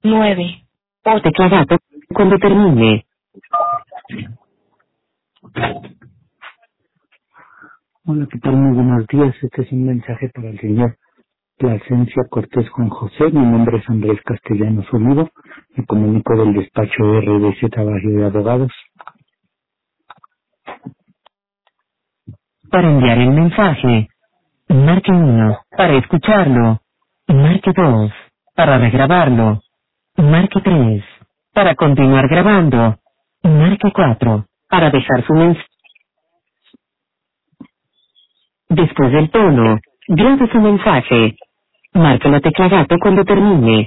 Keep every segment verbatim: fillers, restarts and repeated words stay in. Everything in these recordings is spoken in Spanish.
nueve, ocho. Tecla gato cuando termine. Hola, ¿qué tal? Muy buenos días. Este es un mensaje para el señor Plasencia Cortés Juan José. Mi nombre es Andrés Castellanos Olivo. Me comunico del despacho R D Z Barrio de Abogados. Para enviar el mensaje, marque uno. Para escucharlo, marque dos. Para regrabarlo, marque tres. Para continuar grabando, marque cuatro. Para dejar su mensaje. Después del tono, grabe su mensaje. Marque la tecla gato cuando termine.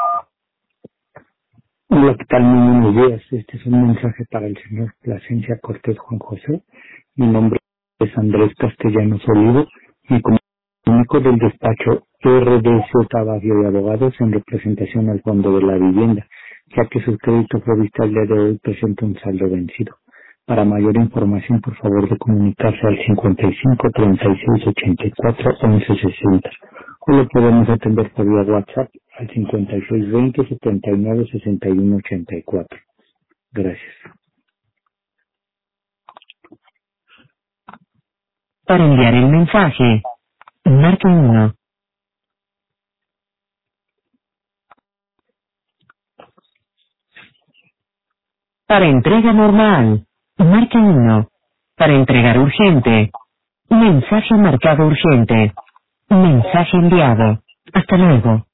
Hola, ¿qué tal? Muy buenos días. Este es un mensaje para el señor Plasencia Cortés Juan José. Mi nombre es Andrés Castellanos Olivo. Me comunico del despacho R D Z Barrio de Abogados en representación al Fondo de la Vivienda, ya que su crédito provisto al día de hoy presenta un saldo vencido. Para mayor información, por favor, de comunicarse al cincuenta y cinco, treinta y seis, ochenta y cuatro, once sesenta. O lo podemos atender por vía WhatsApp al cincuenta y seis, veinte, setenta y nueve, sesenta y uno, ochenta y cuatro. Gracias. Para enviar el mensaje, marque uno. Para entrega normal, marque uno. Para entregar urgente, mensaje marcado urgente. Mensaje enviado. Hasta luego.